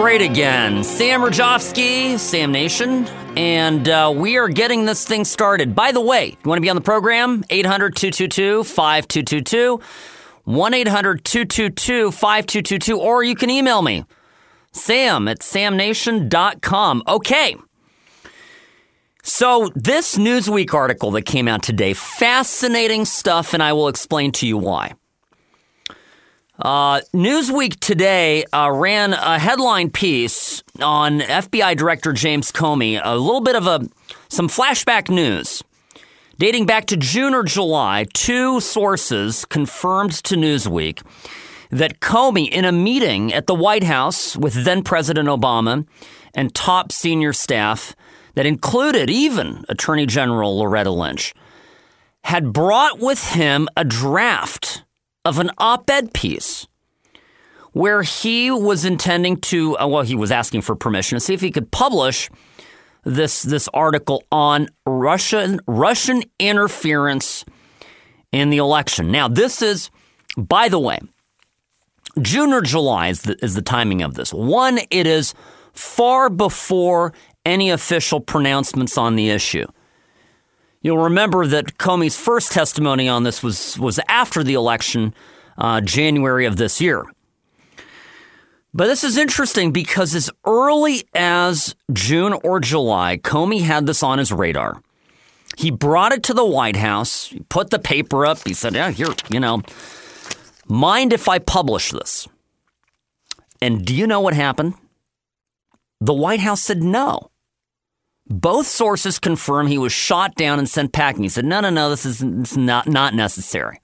great again. Sam Rajovsky, Sam Nation, and we are getting this thing started. By the way, you want to be on the program? 800-222-5222, 1-800-222-5222, or you can email me, sam@samnation.com. Okay. So this Newsweek article that came out today, fascinating stuff, and I will explain to you why. Newsweek today ran a headline piece on FBI Director James Comey, a little bit of some flashback news. Dating back to June or July, two sources confirmed to Newsweek that Comey, in a meeting at the White House with then-President Obama and top senior staff that included even Attorney General Loretta Lynch, had brought with him a draft of an op-ed piece where he was intending to, he was asking for permission to see if he could publish this article on Russian interference in the election. Now, this is, by the way, June or July is the timing of this. One, it is far before any official pronouncements on the issue. You'll remember that Comey's first testimony on this was after the election, January of this year. But this is interesting because as early as June or July, Comey had this on his radar. He brought it to the White House, he put the paper up, he said, yeah, here, mind if I publish this? And do you know what happened? The White House said no. Both sources confirm he was shot down and sent packing. He said, no, this is not necessary.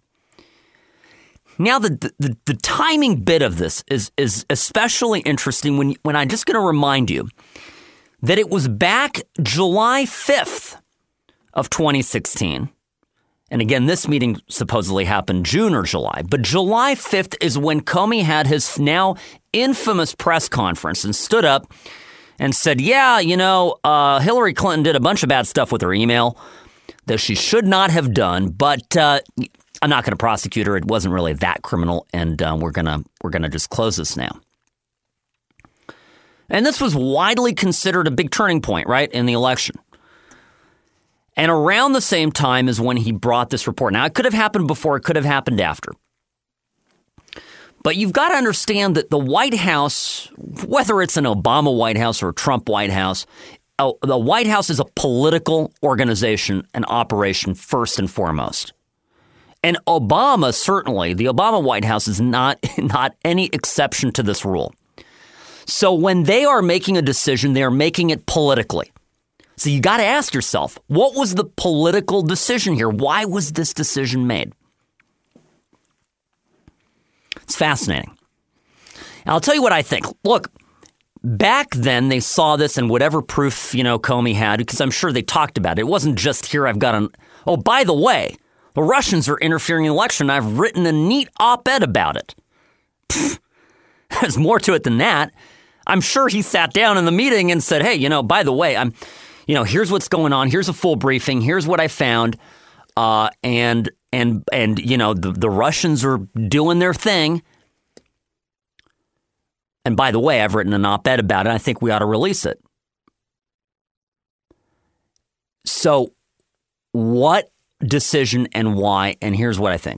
Now, the timing bit of this is especially interesting when I'm just going to remind you that it was back July 5th of 2016. And again, this meeting supposedly happened June or July. But July 5th is when Comey had his now infamous press conference and stood up and said, Hillary Clinton did a bunch of bad stuff with her email that she should not have done, but I'm not going to prosecute her. It wasn't really that criminal, and we're gonna just close this now. And this was widely considered a big turning point, right, in the election. And around the same time is when he brought this report. Now, it could have happened before, it could have happened after. But you've got to understand that the White House, whether it's an Obama White House or a Trump White House, the White House is a political organization and operation first and foremost. And Obama, certainly, the Obama White House is not any exception to this rule. So when they are making a decision, they are making it politically. So you got to ask yourself, what was the political decision here? Why was this decision made? It's fascinating. And I'll tell you what I think. Look, back then they saw this and whatever proof, Comey had, because I'm sure they talked about it. It wasn't just here I've got oh, by the way, the Russians are interfering in the election. I've written a neat op-ed about it. There's more to it than that. I'm sure he sat down in the meeting and said, hey, by the way, here's what's going on. Here's a full briefing. Here's what I found. And the Russians are doing their thing. And by the way, I've written an op-ed about it. I think we ought to release it. So what decision and why? And here's what I think.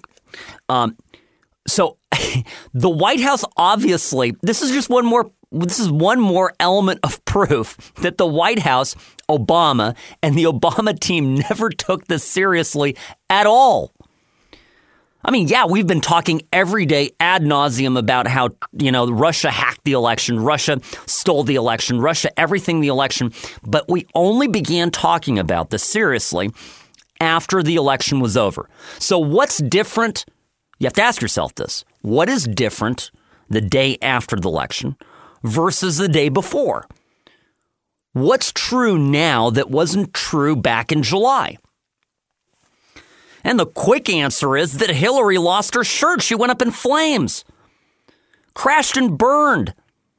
So the White House, obviously, this is one more element of proof that the White House, Obama, and the Obama team never took this seriously at all. I mean, yeah, we've been talking every day ad nauseum about how, Russia hacked the election, Russia stole the election, Russia everything the election. But we only began talking about this seriously after the election was over. So what's different? You have to ask yourself this. What is different the day after the election versus the day before? What's true now that wasn't true back in July? And the quick answer is that Hillary lost her shirt. She went up in flames, crashed and burned.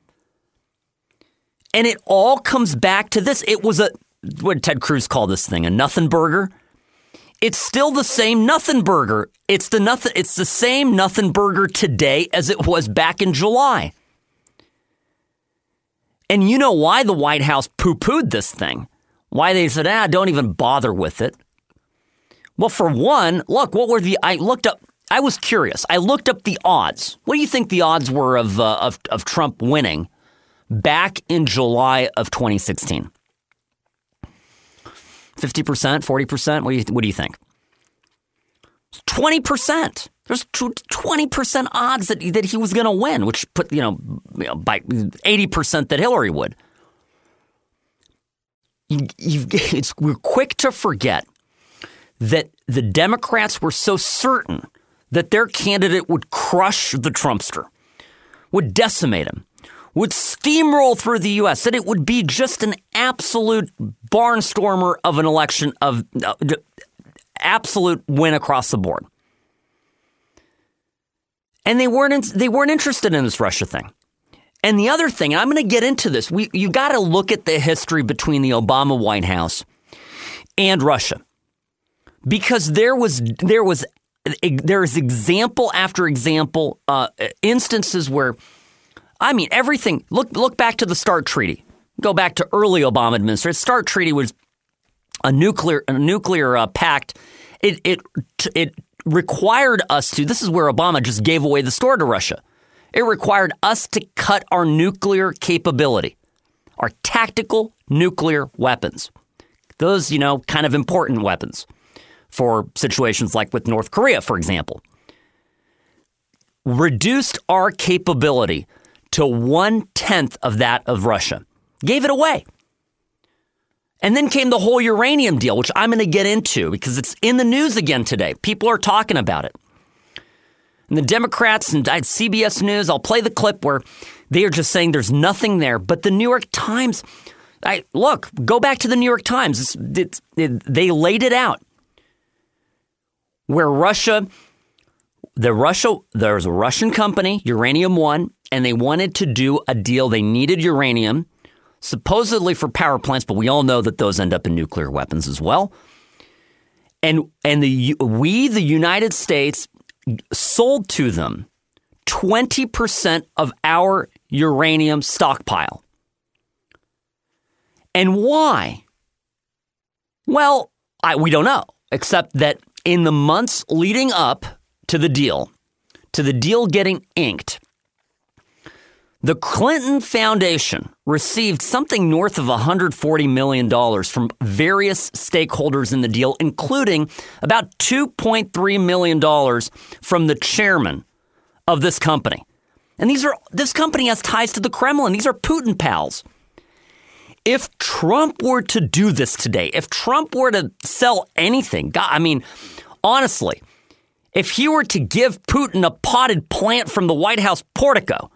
And it all comes back to this. It was what did Ted Cruz call this thing? A nothing burger? It's still the same nothing burger. It's the same nothing burger today as it was back in July. And you know why the White House poo-pooed this thing? Why they said, don't even bother with it. Well, for one, look, I was curious. I looked up the odds. What do you think the odds were of Trump winning back in July of 2016? 50%, 40%? What do you think? 20%. There's 20% odds that he was going to win, which put, by 80% that Hillary would. We're quick to forget that the Democrats were so certain that their candidate would crush the Trumpster, would decimate him, would steamroll through the U.S., that it would be just an absolute barnstormer of an election, of absolute win across the board. And they weren't interested in this Russia thing. And the other thing, and I'm going to get into this, you got to look at the history between the Obama White House and Russia, because there is example after example, instances where, everything. Look back to the START Treaty. Go back to early Obama administration. START Treaty was a nuclear pact. It required us to. This is where Obama just gave away the store to Russia. It required us to cut our nuclear capability, our tactical nuclear weapons. Those, kind of important weapons for situations like with North Korea, for example. Reduced our capability to 1/10 of that of Russia. Gave it away. And then came the whole uranium deal, which I'm going to get into because it's in the news again today. People are talking about it. And the Democrats and CBS News, I'll play the clip where they are just saying there's nothing there. But the New York Times, go back to the New York Times. They laid it out. Where there's a Russian company, Uranium One, and they wanted to do a deal. They needed uranium, supposedly for power plants, but we all know that those end up in nuclear weapons as well. And the United States, sold to them 20% of our uranium stockpile. And why? Well, we don't know, except that in the months leading up to the deal getting inked, the Clinton Foundation received something north of $140 million from various stakeholders in the deal, including about $2.3 million from the chairman of this company. And this company has ties to the Kremlin. These are Putin pals. If Trump were to do this today, if Trump were to sell anything, honestly, if he were to give Putin a potted plant from the White House portico,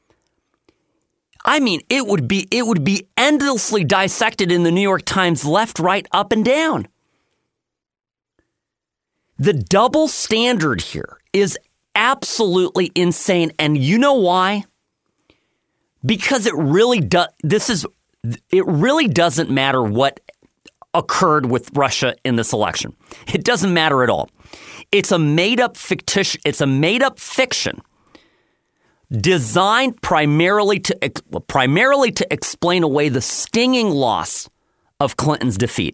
it would be endlessly dissected in the New York Times, left, right, up, and down. The double standard here is absolutely insane. And you know why? Because it really doesn't matter what occurred with Russia in this election. It doesn't matter at all. It's a made-up fiction designed primarily to explain away the stinging loss of Clinton's defeat.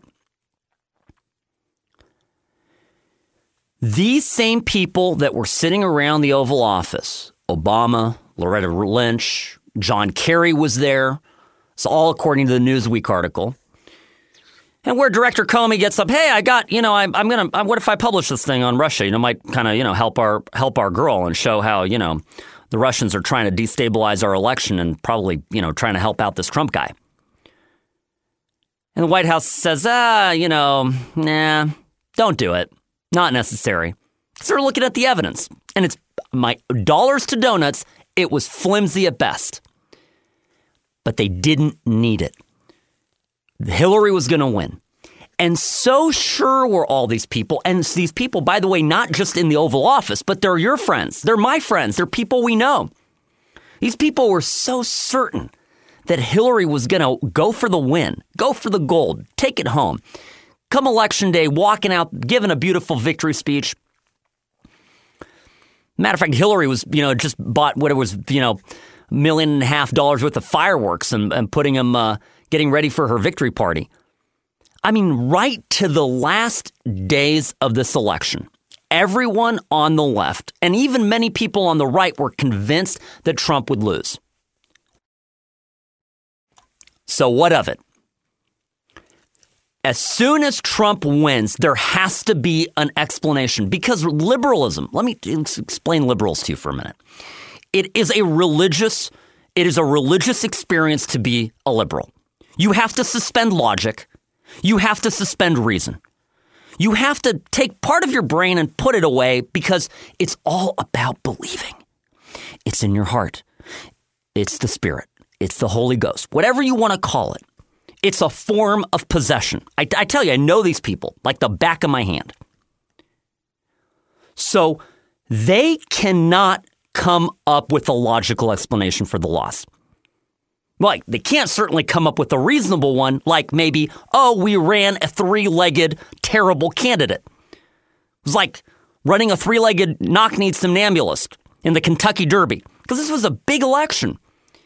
These same people that were sitting around the Oval Office, Obama, Loretta Lynch, John Kerry was there. It's all according to the Newsweek article. And where Director Comey gets up, hey, what if I publish this thing on Russia? Might kind of, help our girl and show how, the Russians are trying to destabilize our election and probably, trying to help out this Trump guy. And the White House says, nah, don't do it. Not necessary. So they're looking at the evidence. And it's my dollars to donuts, it was flimsy at best. But they didn't need it. Hillary was going to win. And so sure were all these people. And these people, by the way, not just in the Oval Office, but they're your friends. They're my friends. They're people we know. These people were so certain that Hillary was going to go for the win, go for the gold, take it home. Come election day, walking out, giving a beautiful victory speech. Matter of fact, Hillary was, just bought what it was, $1.5 million worth of fireworks and putting them, getting ready for her victory party. I mean, right to the last days of this election, everyone on the left and even many people on the right were convinced that Trump would lose. So what of it? As soon as Trump wins, there has to be an explanation because liberalism, let me explain liberals to you for a minute. It is a religious experience to be a liberal. You have to suspend logic. You have to suspend reason. You have to take part of your brain and put it away because it's all about believing. It's in your heart. It's the Spirit. It's the Holy Ghost. Whatever you want to call it. It's a form of possession. I tell you, I know these people like the back of my hand. So they cannot come up with a logical explanation for the loss. Like, they can't certainly come up with a reasonable one, like maybe, we ran a three-legged, terrible candidate. It was like running a three-legged knock-kneed somnambulist in the Kentucky Derby, because this was a big election.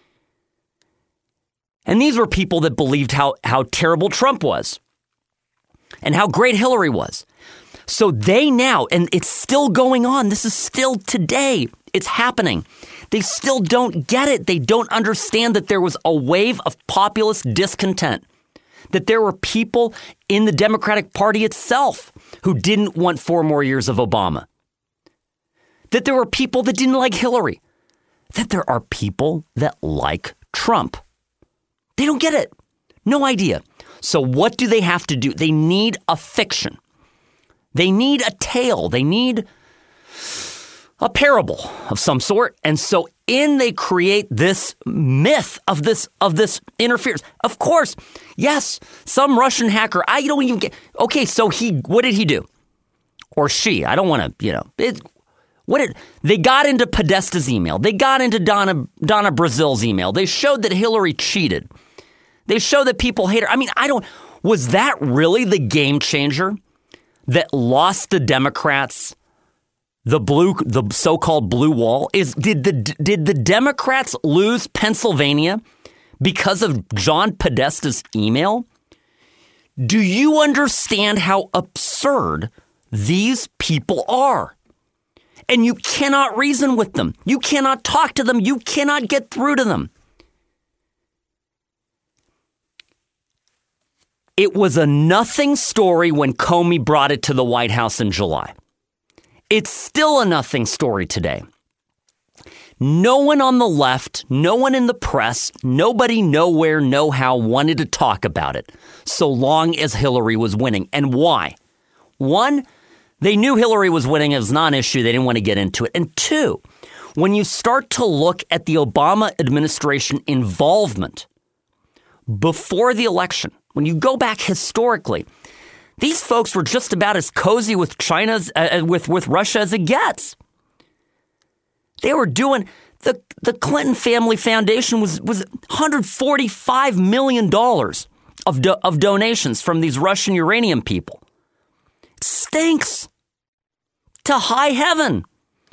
And these were people that believed how terrible Trump was and how great Hillary was. So they now, and it's still going on, this is still today, it's happening. They still don't get it. They don't understand that there was a wave of populist discontent, that there were people in the Democratic Party itself who didn't want 4 more years of Obama, that there were people that didn't like Hillary, that there are people that like Trump. They don't get it. No idea. So what do they have to do? They need a fiction. They need a tale. They need a parable of some sort. And so they create this myth of this interference. Of course, yes, some Russian hacker, I don't even get, okay, so what did he do? Or she, I don't want to, they got into Podesta's email. They got into Donna Brazil's email. They showed that Hillary cheated. They show that people hate her. I mean, was that really the game changer that lost the Democrats the so-called blue wall? Did the Democrats lose Pennsylvania because of John Podesta's email? Do you understand how absurd these people are? And you cannot reason with them. You cannot talk to them. You cannot get through to them. It was a nothing story when Comey brought it to the White House in July. It's still a nothing story today. No one on the left, no one in the press, nobody nowhere, no how wanted to talk about it so long as Hillary was winning. And why? One, they knew Hillary was winning. It was non-issue. They didn't want to get into it. And two, when you start to look at the Obama administration involvement before the election, when you go back historically, these folks were just about as cozy with with Russia as it gets. They were doing the Clinton Family Foundation was $145 million of donations from these Russian uranium people. It stinks to high heaven.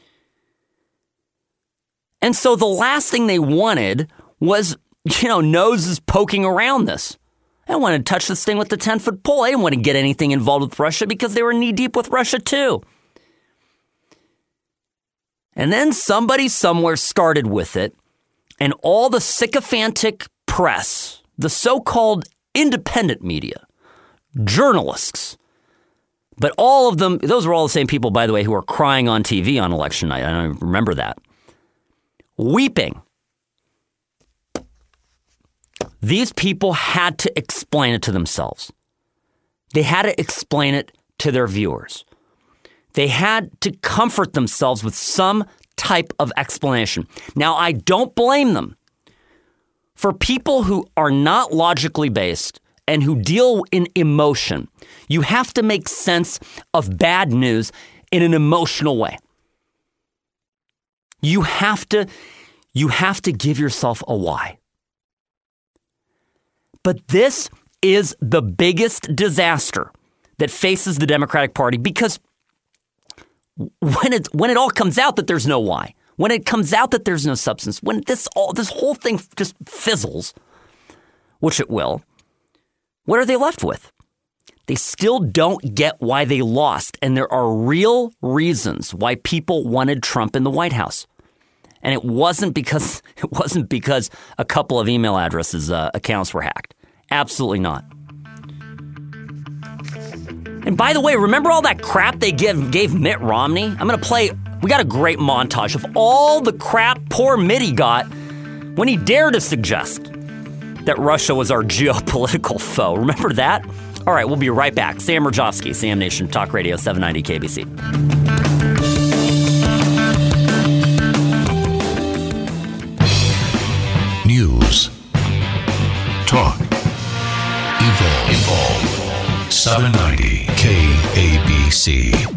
And so the last thing they wanted was, noses poking around this. They wanted to touch this thing with the 10-foot pole. They didn't want to get anything involved with Russia because they were knee-deep with Russia, too. And then somebody somewhere started with it, and all the sycophantic press, the so-called independent media, journalists, but all of them, those were all the same people, by the way, who were crying on TV on election night. I remember that. Weeping. These people had to explain it to themselves. They had to explain it to their viewers. They had to comfort themselves with some type of explanation. Now, I don't blame them. For people who are not logically based and who deal in emotion, you have to make sense of bad news in an emotional way. You have to give yourself a why. But this is the biggest disaster that faces the Democratic Party because when it all comes out that there's no why, when it comes out that there's no substance, when this whole thing just fizzles, which it will, what are they left with? They still don't get why they lost. And there are real reasons why people wanted Trump in the White House. And it wasn't because a couple of email addresses, accounts were hacked. Absolutely not. And by the way, remember all that crap they gave Mitt Romney? I'm going to play, we got a great montage of all the crap poor Mitty got when he dared to suggest that Russia was our geopolitical foe. Remember that? All right, we'll be right back. Sam Rajovsky, Sam Nation, Talk Radio 790 KBC. News. Talk. Evolve. 790 KABC.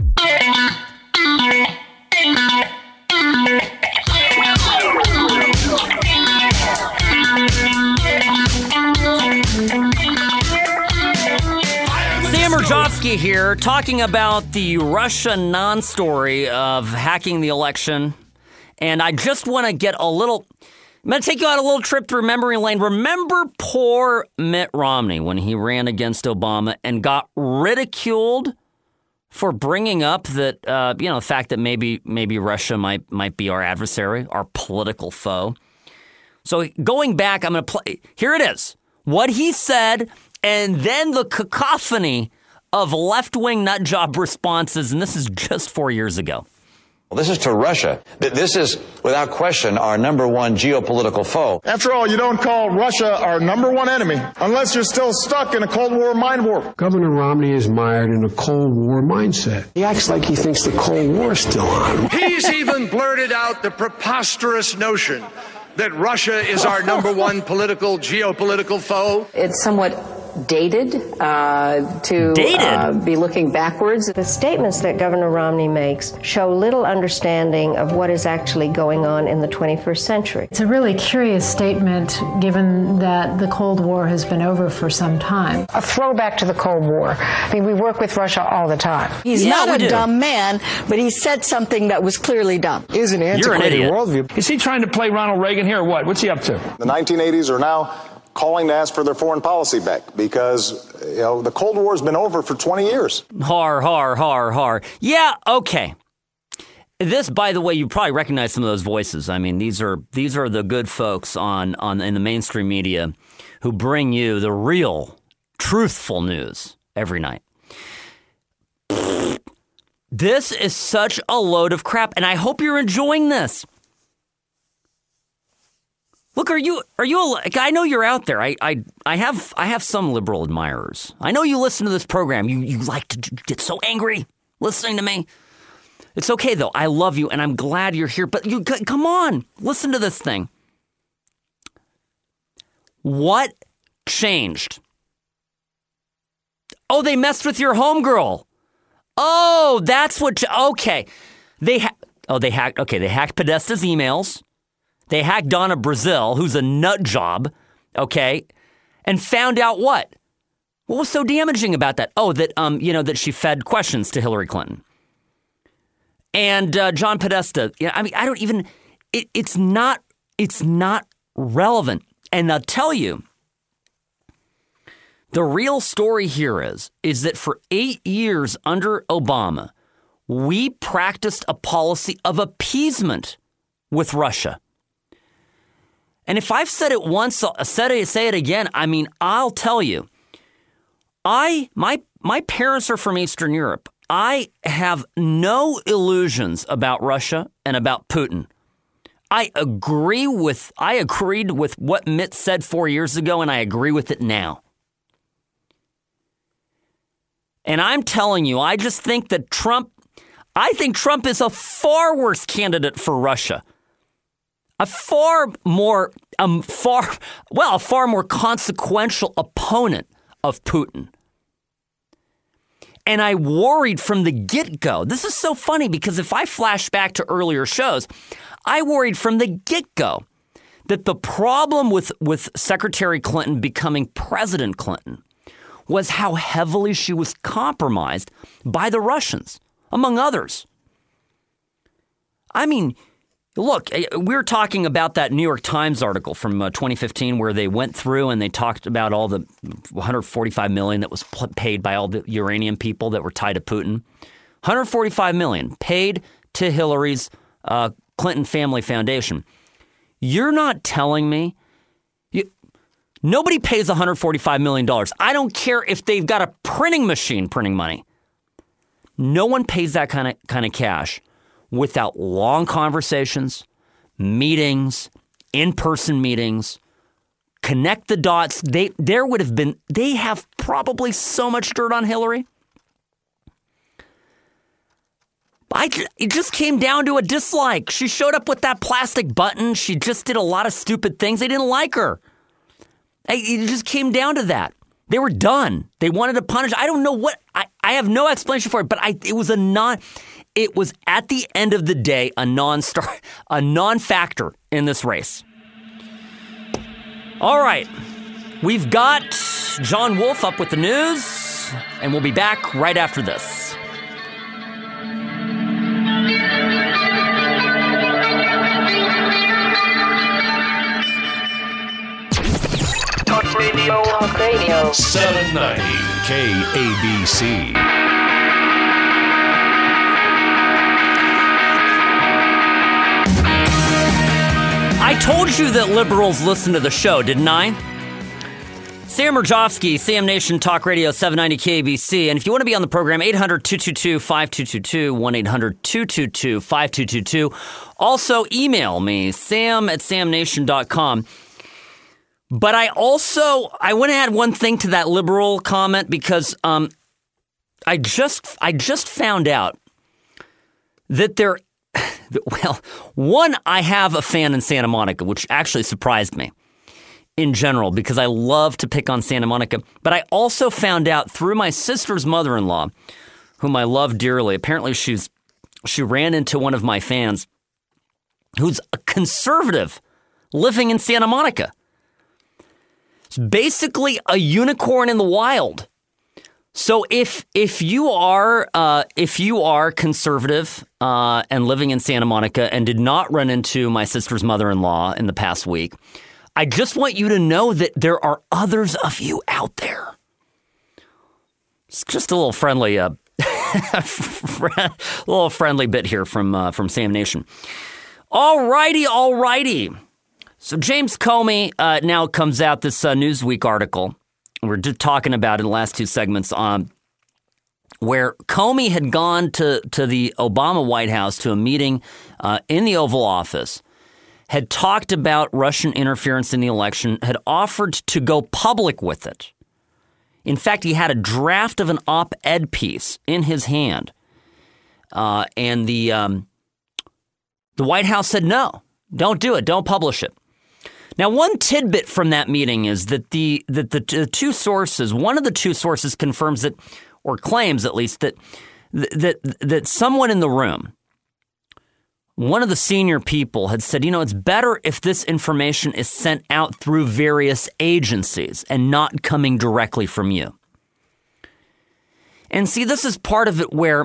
Sam Rajovsky here, talking about the Russia non-story of hacking the election. And I just want to get I'm going to take you on a little trip through memory lane. Remember poor Mitt Romney when he ran against Obama and got ridiculed for bringing up that, the fact that maybe Russia might be our adversary, our political foe. So going back, I'm going to play. Here it is. What he said, and then the cacophony of left-wing nutjob responses. And this is just 4 years ago. Well, this is to Russia. This is, without question, our number one geopolitical foe. After all, you don't call Russia our number one enemy unless you're still stuck in a Cold War mind warp. Governor Romney is mired in a Cold War mindset. He acts like he thinks the Cold War is still on. He's even blurted out the preposterous notion that Russia is our number one geopolitical foe. It's somewhat dated to be looking backwards. The statements that Governor Romney makes show little understanding of what is actually going on in the 21st century. It's a really curious statement given that the Cold War has been over for some time. A throwback to the Cold War. I mean, we work with Russia all the time. He's not a dumb man, but he said something that was clearly dumb. Is an antiquated worldview. Is he trying to play Ronald Reagan here or what? What's he up to? The 1980s are now calling to ask for their foreign policy back because, the Cold War has been over for 20 years. Har. Yeah, okay. This, by the way, you probably recognize some of those voices. I mean, these are the good folks in the mainstream media who bring you the real, truthful news every night. This is such a load of crap, and I hope you're enjoying this. Look, I know you're out there. I have some liberal admirers. I know you listen to this program. You like to get so angry listening to me. It's okay, though. I love you, and I'm glad you're here. But come on, listen to this thing. What changed? Oh, they messed with your homegirl. Oh, that's what. Okay, they hacked. Okay, they hacked Podesta's emails. They hacked Donna Brazile, who's a nut job, okay, and found out what? What was so damaging about that? Oh, that she fed questions to Hillary Clinton. And John Podesta, I don't even. It's not relevant. And I'll tell you, the real story here is that for 8 years under Obama, we practiced a policy of appeasement with Russia. And if I've said it once, I'll say it again. I mean, I'll tell you, my parents are from Eastern Europe. I have no illusions about Russia and about Putin. I agreed with what Mitt said 4 years ago, and I agree with it now. And I'm telling you, I just think that Trump is a far worse candidate for Russia. A far more consequential opponent of Putin. And I worried from the get-go. This is so funny because if I flash back to earlier shows, I worried from the get-go that the problem with Secretary Clinton becoming President Clinton was how heavily she was compromised by the Russians, among others. I mean, Look, we're talking about that New York Times article from 2015 where they went through and they talked about all the $145 million that was paid by all the uranium people that were tied to Putin. $145 million paid to Hillary's Clinton Family Foundation. You're not telling me nobody pays $145 million. I don't care if they've got a printing machine printing money. No one pays that kind of cash without long conversations, meetings, in-person meetings, connect the dots. They have probably so much dirt on Hillary. It just came down to a dislike. She showed up with that plastic button. She just did a lot of stupid things. They didn't like her. It just came down to that. They were done. They wanted to punish. I don't know what. I have no explanation for it, but it was It was at the end of the day a non-factor in this race. All right, we've got John Wolf up with the news, and we'll be back right after this. Talk Radio. Talk Radio. 790 KABC. I told you that liberals listen to the show, didn't I? Sam Murjovsky, Sam Nation Talk Radio 790 KBC. And if you want to be on the program, 800-222-5222, 1-800-222-5222. Also, email me, sam@samnation.com. But I want to add one thing to that liberal comment because I just found out that I have a fan in Santa Monica, which actually surprised me in general because I love to pick on Santa Monica. But I also found out through my sister's mother-in-law, whom I love dearly. Apparently, she ran into one of my fans who's a conservative living in Santa Monica. It's basically a unicorn in the wild. So if you are conservative and living in Santa Monica and did not run into my sister's mother-in-law in the past week, I just want you to know that there are others of you out there. It's just a little friendly, bit here from Sam Nation. All righty. So James Comey now comes out this Newsweek article. We're just talking about in the last two segments where Comey had gone to the Obama White House to a meeting in the Oval Office, had talked about Russian interference in the election, had offered to go public with it. In fact, he had a draft of an op-ed piece in his hand, and the White House said, no, don't do it, don't publish it. Now, one tidbit from that meeting is that the two sources, one of the two sources confirms that, or claims at least, that someone in the room, one of the senior people had said, it's better if this information is sent out through various agencies and not coming directly from you. And see, this is part of it where,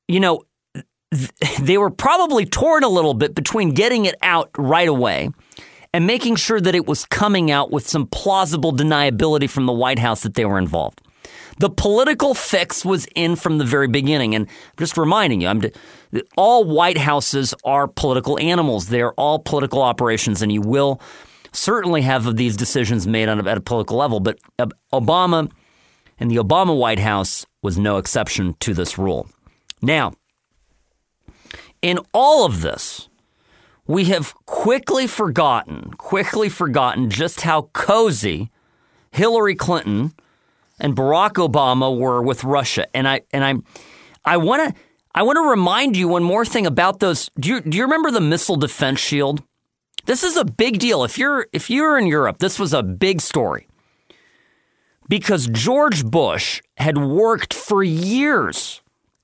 they were probably torn a little bit between getting it out right away and making sure that it was coming out with some plausible deniability from the White House that they were involved. The political fix was in from the very beginning. And just reminding you, all White Houses are political animals. They're all political operations, and you will certainly have these decisions made at a political level. But Obama and the Obama White House was no exception to this rule. Now, in all of this, we have quickly forgotten just how cozy Hillary Clinton and Barack Obama were with Russia. And I want to remind you one more thing about those. Do you remember the missile defense shield? This is a big deal. If you're in Europe, this was a big story. Because George Bush had worked for years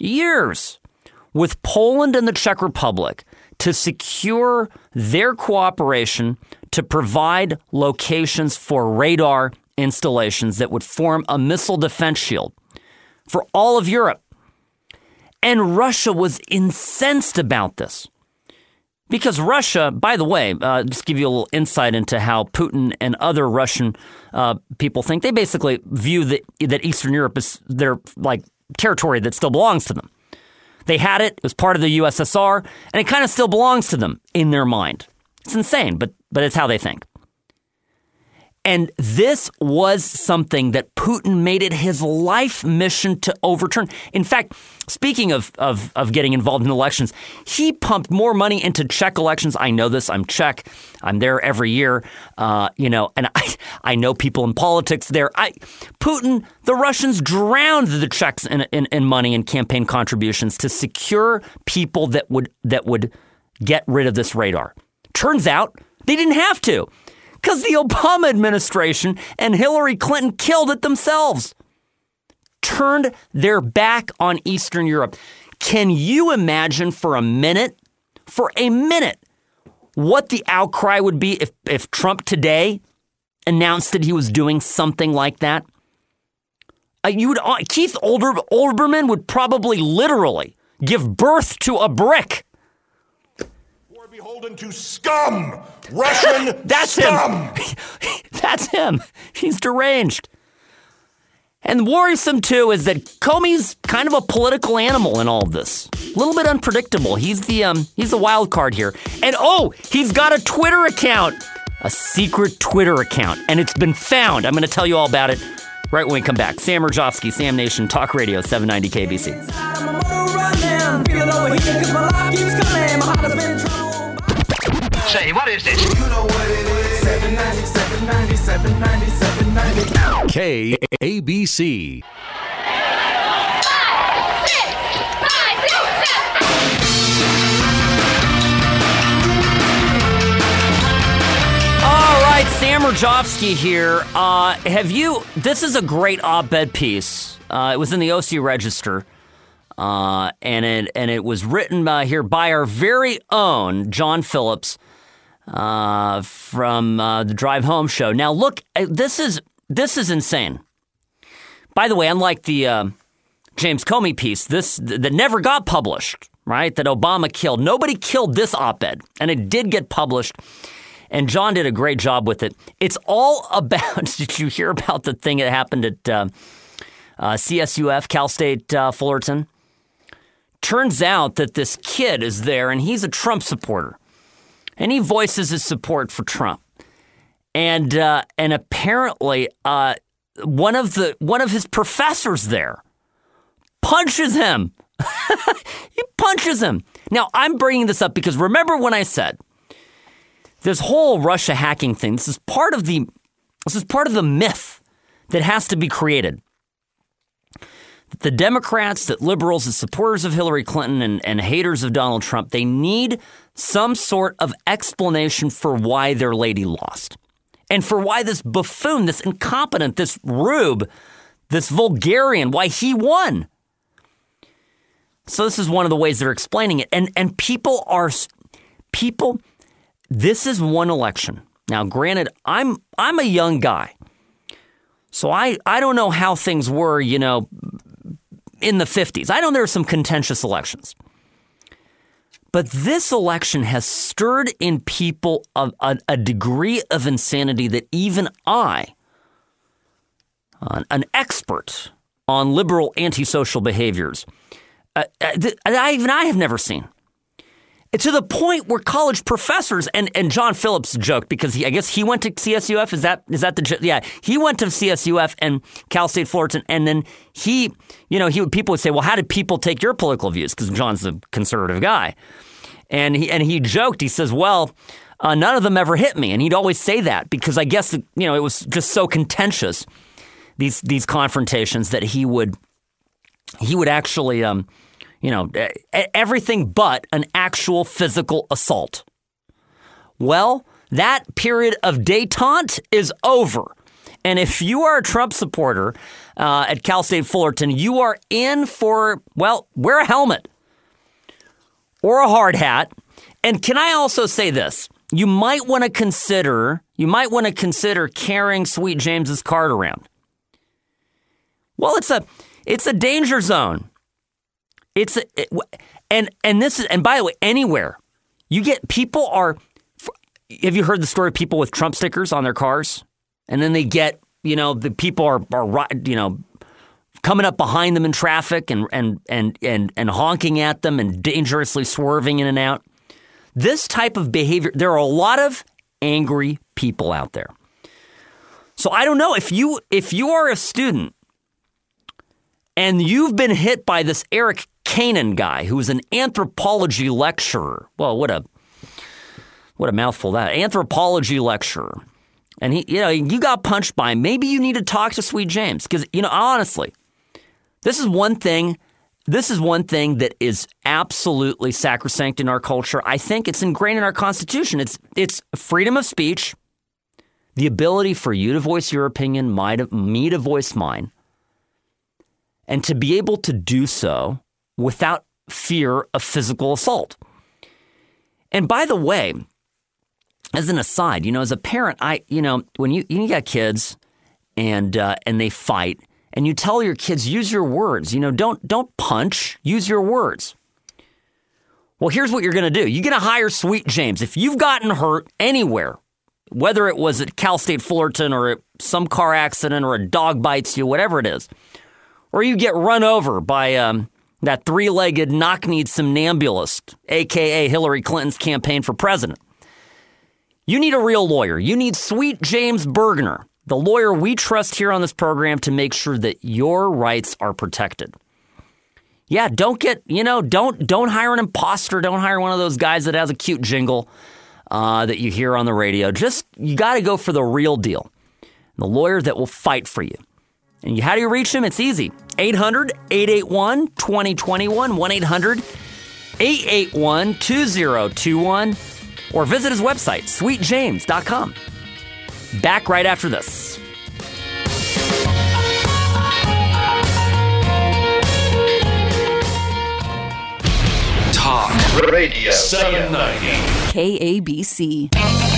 with Poland and the Czech Republic to secure their cooperation to provide locations for radar installations that would form a missile defense shield for all of Europe. And Russia was incensed about this. Because Russia, by the way, just give you a little insight into how Putin and other Russian people think. They basically view that Eastern Europe is their territory that still belongs to them. They had it was part of the USSR, and it kind of still belongs to them in their mind. It's insane, but it's how they think. And this was something that Putin made it his life mission to overturn. In fact, speaking of getting involved in elections, he pumped more money into Czech elections. I know this. I'm Czech. I'm there every year. And I know people in politics there. Putin, the Russians drowned the Czechs in money and campaign contributions to secure people that would get rid of this radar. Turns out they didn't have to. Because the Obama administration and Hillary Clinton killed it themselves. Turned their back on Eastern Europe. Can you imagine for a minute, what the outcry would be if Trump today announced that he was doing something like that? Keith Olbermann would probably literally give birth to a brick. Beholden to scum! Russian That's scum! Him. That's him. He's deranged. And worrisome, too, is that Comey's kind of a political animal in all of this. A little bit unpredictable. He's the wild card here. And he's got a Twitter account. A secret Twitter account. And it's been found. I'm going to tell you all about it right when we come back. Sam Rajovsky, Sam Nation, Talk Radio, 790 KBC. Say, what is this? You know what it is. 790, 790, 790, 790. KABC. 5, 6, 5, 6, 7. All right, Sam Rajovsky here. This is a great op-ed piece. It was in the OC Register. And it was written here by our very own John Phillips from the Drive Home show. Now, look, this is insane. By the way, unlike the James Comey piece, that never got published, right? That Obama killed. Nobody killed this op-ed, and it did get published. And John did a great job with it. It's all about. Did you hear about the thing that happened at CSUF, Cal State Fullerton? Turns out that this kid is there, and he's a Trump supporter, and he voices his support for Trump. And apparently, one of his professors there punches him. He punches him. Now, I'm bringing this up because remember when I said this whole Russia hacking thing. This is part of the myth that has to be created. The Democrats, that liberals, the supporters of Hillary Clinton and haters of Donald Trump, they need some sort of explanation for why their lady lost. And for why this buffoon, this incompetent, this rube, this vulgarian, why he won. So this is one of the ways they're explaining it. And people, this is one election. Now, granted, I'm a young guy. So I don't know how things were, in the 50s. I know there are some contentious elections. But this election has stirred in people a degree of insanity that even I, an expert on liberal antisocial behaviors, I have never seen. To the point where college professors and John Phillips joked because I guess he went to CSUF. Is that he went to CSUF and Cal State Fullerton, and then people would say, well, how did people take your political views? Because John's a conservative guy, and he joked. He says, well, none of them ever hit me, and he'd always say that because I guess it was just so contentious these confrontations that he would actually everything but an actual physical assault. Well, that period of détente is over. And if you are a Trump supporter at Cal State Fullerton, you are in for, wear a helmet or a hard hat. And can I also say this? You might want to consider carrying Sweet James's card around. Well, it's a danger zone. And by the way, anywhere You get people have you heard the story of people with Trump stickers on their cars? And then they get, the people are coming up behind them in traffic and honking at them and dangerously swerving in and out. This type of behavior, there are a lot of angry people out there. So I don't know if you are a student and you've been hit by this Eric Kanan guy who's an anthropology lecturer. Well, what a mouthful that. Anthropology lecturer. And you got punched by him. Maybe you need to talk to Sweet James because, honestly, this is one thing that is absolutely sacrosanct in our culture. I think it's ingrained in our Constitution. It's freedom of speech, the ability for you to voice your opinion, me to voice mine, and to be able to do so without fear of physical assault. And by the way, as an aside, as a parent, when you got kids and they fight, and you tell your kids, use your words, don't punch, use your words. Well, here's what you're going to do. You're going to hire Sweet James. If you've gotten hurt anywhere, whether it was at Cal State Fullerton or some car accident or a dog bites you, whatever it is, or you get run over by that three-legged knock-kneed somnambulist, a.k.a. Hillary Clinton's campaign for president, you need a real lawyer. You need Sweet James Bergner, the lawyer we trust here on this program to make sure that your rights are protected. Yeah, don't hire an imposter. Don't hire one of those guys that has a cute jingle that you hear on the radio. You got to go for the real deal. The lawyer that will fight for you. And how do you reach him? It's easy. 800-881-2021, 1-800-881-2021, or visit his website, sweetjames.com. Back right after this. Talk Radio 790 KABC.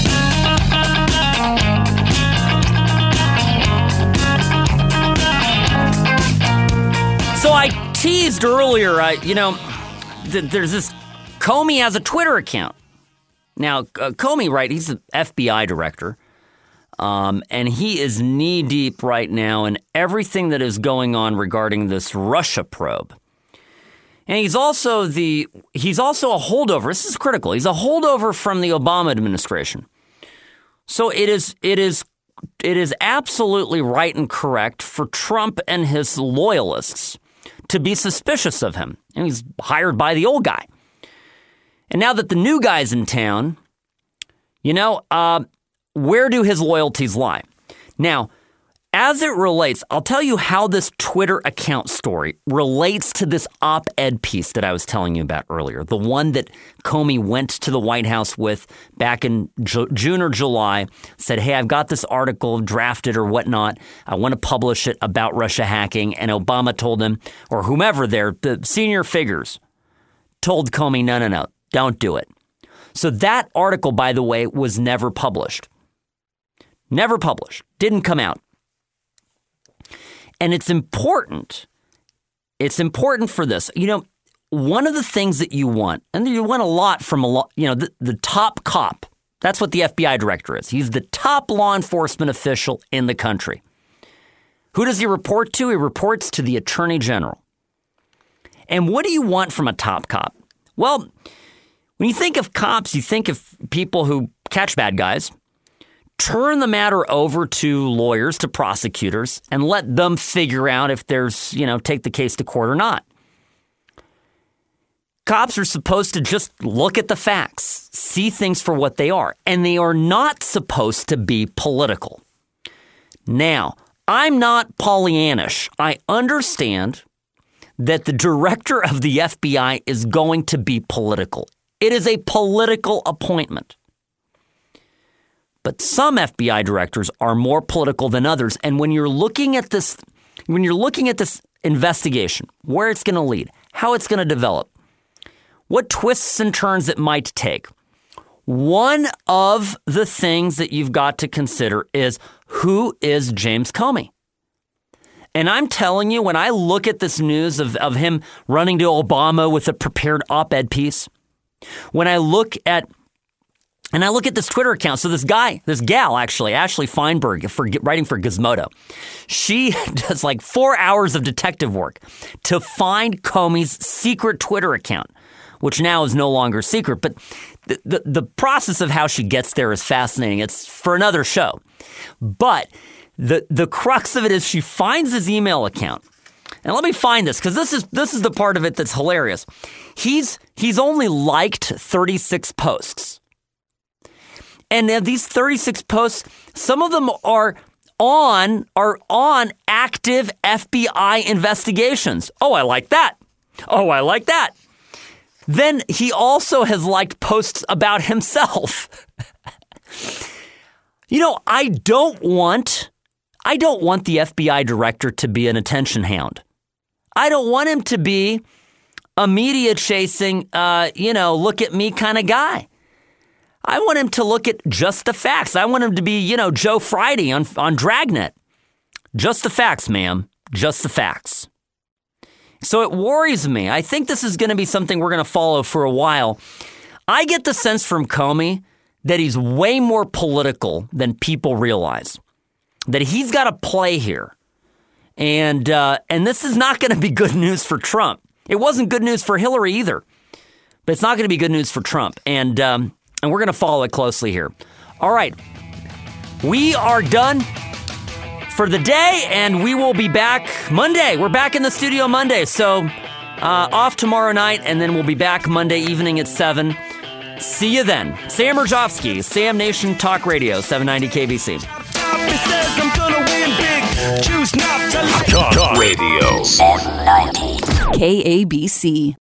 So I teased earlier, there's this Comey has a Twitter account. Now, Comey, right, he's the FBI director, and he is knee-deep right now in everything that is going on regarding this Russia probe. And he's also a holdover. This is critical. He's a holdover from the Obama administration. So it is absolutely right and correct for Trump and his loyalists to be suspicious of him. And he's hired by the old guy. And now that the new guy's in town, where do his loyalties lie? Now, as it relates, I'll tell you how this Twitter account story relates to this op-ed piece that I was telling you about earlier, the one that Comey went to the White House with back in June or July, said, hey, I've got this article drafted or whatnot. I want to publish it about Russia hacking. And Obama told him, or whomever there, the senior figures, told Comey, no, don't do it. So that article, by the way, was never published. Never published. Didn't come out. And it's important. It's important for this. One of the things that you want, and you want a lot from the top cop. That's what the FBI director is. He's the top law enforcement official in the country. Who does he report to? He reports to the Attorney General. And what do you want from a top cop? Well, when you think of cops, you think of people who catch bad guys, turn the matter over to lawyers, to prosecutors, and let them figure out if there's, take the case to court or not. Cops are supposed to just look at the facts, see things for what they are, and they are not supposed to be political. Now, I'm not Pollyannish. I understand that the director of the FBI is going to be political. It is a political appointment. But some FBI directors are more political than others. And when you're looking at this investigation, where it's going to lead, how it's going to develop, what twists and turns it might take, one of the things that you've got to consider is, who is James Comey? And I'm telling you, when I look at this news of him running to Obama with a prepared op-ed piece, When I look at this Twitter account. So this gal, actually, Ashley Feinberg, writing for Gizmodo, she does like 4 hours of detective work to find Comey's secret Twitter account, which now is no longer secret. But the process of how she gets there is fascinating. It's for another show. But the crux of it is she finds his email account. And let me find this, because this is the part of it that's hilarious. He's only liked 36 posts. And these 36 posts, some of them are on active FBI investigations. Oh, I like that. Oh, I like that. Then he also has liked posts about himself. I don't want the FBI director to be an attention hound. I don't want him to be a media chasing, look at me kind of guy. I want him to look at just the facts. I want him to be, Joe Friday on Dragnet. Just the facts, ma'am. Just the facts. So it worries me. I think this is going to be something we're going to follow for a while. I get the sense from Comey that he's way more political than people realize. That he's got a play here. And this is not going to be good news for Trump. It wasn't good news for Hillary either. But it's not going to be good news for Trump. And we're going to follow it closely here. All right. We are done for the day, and we will be back Monday. We're back in the studio Monday. So off tomorrow night, and then we'll be back Monday evening at 7. See you then. Sam Rajovsky, Sam Nation Talk Radio, 790 KBC. Talk Radio 790 KABC.